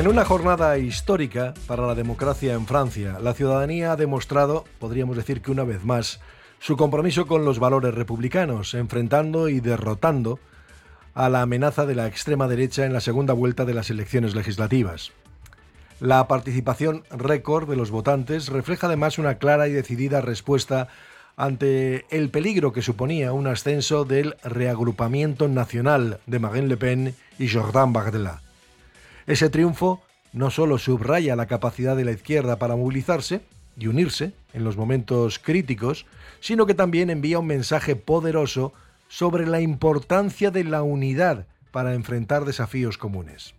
En una jornada histórica para la democracia en Francia, la ciudadanía ha demostrado, podríamos decir que una vez más, su compromiso con los valores republicanos, enfrentando y derrotando a la amenaza de la extrema derecha en la segunda vuelta de las elecciones legislativas. La participación récord de los votantes refleja además una clara y decidida respuesta ante el peligro que suponía un ascenso del reagrupamiento nacional de Marine Le Pen y Jordan Bardella. Ese triunfo no solo subraya la capacidad de la izquierda para movilizarse y unirse en los momentos críticos, sino que también envía un mensaje poderoso sobre la importancia de la unidad para enfrentar desafíos comunes.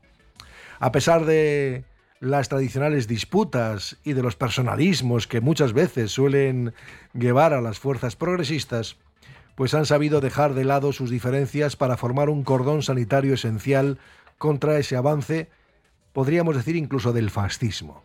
A pesar de las tradicionales disputas y de los personalismos que muchas veces suelen llevar a las fuerzas progresistas, pues han sabido dejar de lado sus diferencias para formar un cordón sanitario esencial contra ese avance, podríamos decir incluso del fascismo.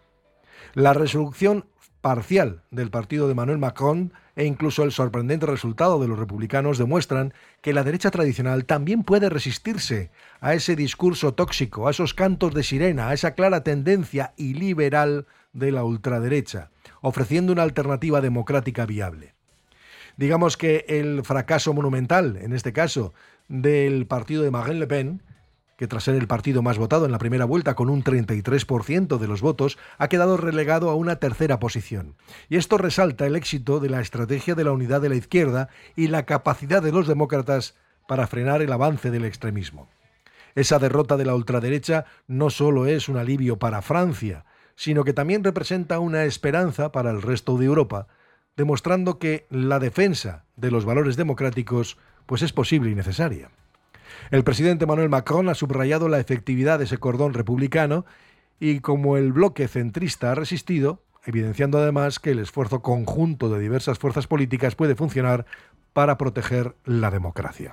La resolución parcial del partido de Emmanuel Macron e incluso el sorprendente resultado de los republicanos demuestran que la derecha tradicional también puede resistirse a ese discurso tóxico, a esos cantos de sirena, a esa clara tendencia iliberal de la ultraderecha, ofreciendo una alternativa democrática viable. Digamos que el fracaso monumental, en este caso, del partido de Marine Le Pen, que tras ser el partido más votado en la primera vuelta con un 33% de los votos, ha quedado relegado a una tercera posición. Y esto resalta el éxito de la estrategia de la unidad de la izquierda y la capacidad de los demócratas para frenar el avance del extremismo. Esa derrota de la ultraderecha no solo es un alivio para Francia, sino que también representa una esperanza para el resto de Europa, demostrando que la defensa de los valores democráticos pues es posible y necesaria. El presidente Emmanuel Macron ha subrayado la efectividad de ese cordón republicano y como el bloque centrista ha resistido, evidenciando además que el esfuerzo conjunto de diversas fuerzas políticas puede funcionar para proteger la democracia.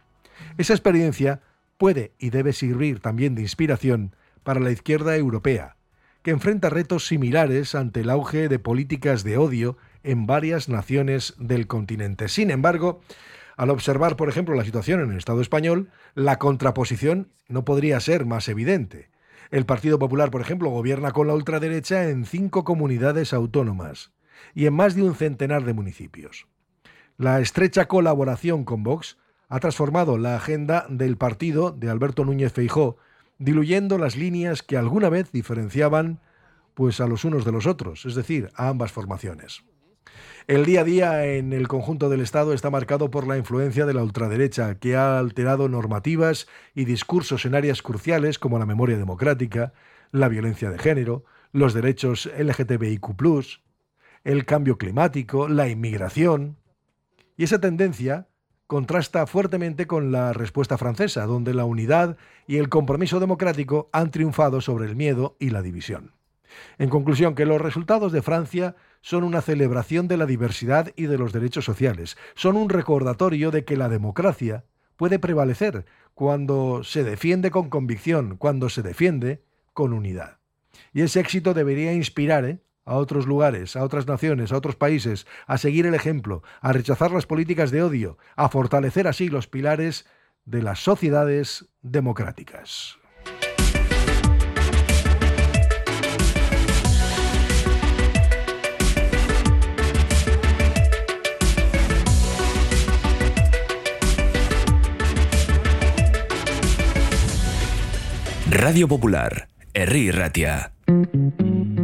Esa experiencia puede y debe servir también de inspiración para la izquierda europea, que enfrenta retos similares ante el auge de políticas de odio en varias naciones del continente. Sin embargo, al observar, por ejemplo, la situación en el Estado español, la contraposición no podría ser más evidente. El Partido Popular, por ejemplo, gobierna con la ultraderecha en 5 comunidades autónomas y en más de un centenar de municipios. La estrecha colaboración con Vox ha transformado la agenda del partido de Alberto Núñez Feijóo, diluyendo las líneas que alguna vez diferenciaban pues a los unos de los otros, es decir, a ambas formaciones. El día a día en el conjunto del Estado está marcado por la influencia de la ultraderecha, que ha alterado normativas y discursos en áreas cruciales como la memoria democrática, la violencia de género, los derechos LGTBIQ+, el cambio climático, la inmigración. Y esa tendencia contrasta fuertemente con la respuesta francesa, donde la unidad y el compromiso democrático han triunfado sobre el miedo y la división. En conclusión, que los resultados de Francia son una celebración de la diversidad y de los derechos sociales. Son un recordatorio de que la democracia puede prevalecer cuando se defiende con convicción, cuando se defiende con unidad. Y ese éxito debería inspirar a otros lugares, a otras naciones, a otros países, a seguir el ejemplo, a rechazar las políticas de odio, a fortalecer así los pilares de las sociedades democráticas. Radio Popular, Herri Ratia.